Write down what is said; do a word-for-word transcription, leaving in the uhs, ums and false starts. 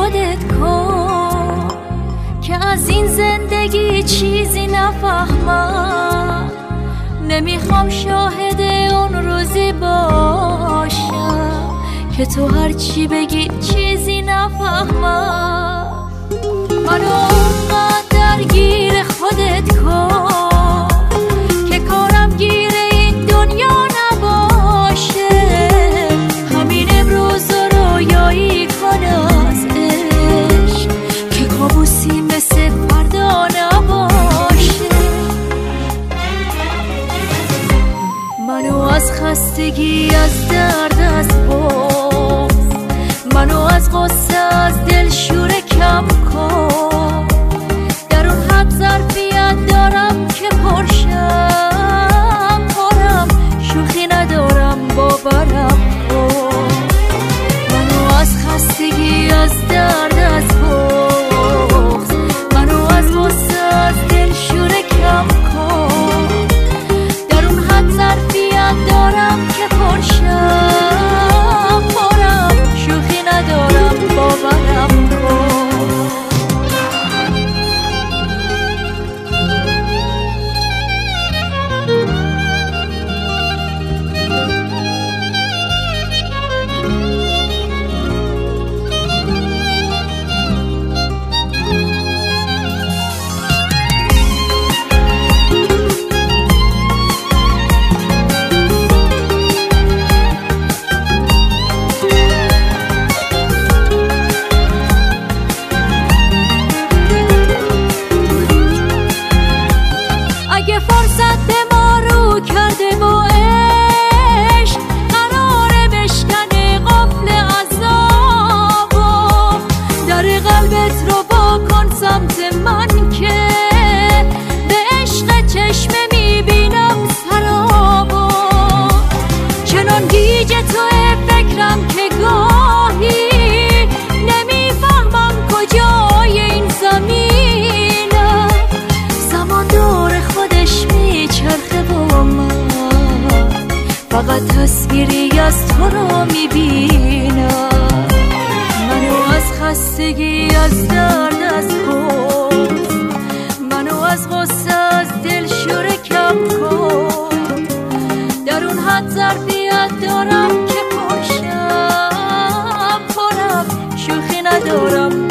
خودت کن که از این زندگی چیزی نفهمم. نمیخوام شاهد اون روزی باشم که تو هرچی بگی چیزی نفهمم. منو اونقدر درگیر خودت کن که کارم گیر این دنیا نباشه. همین امروز رویایی کن از عشق که کابوسی مثل فردا نباشه. منو از خستگی، از درد، از بغض، منو از غصه، از دلشوره کم کن. در اون حد ظرفیت دارم که پرشم پرم، شوخی ندارم باورم کن. منو از خستگی، از درد، از بغض، منو از غصه، از دلشوره کم کن. در اون حد ظرفیت دارم که پرشم پرم، شوخی ندارم باورم کن. اگه فرصت به ما رو کرده با عشق، قراره بشکنه قفل عذابا. در قلبت رو با کن سمت من که به عشق چشم میبینم سرابا. چنان گیج توی فکرم که گاهی نمیفهمم کجای این زمینم. زمان دور خودش میچرخه با من، فقط تصویری از تو رو میبینم. منو از خستگی، از درد، از بغض، منو از غصه، از دلشوره کم کن. در اون حد ظرفیت دارم که پرشم پرم، شوخی ندارم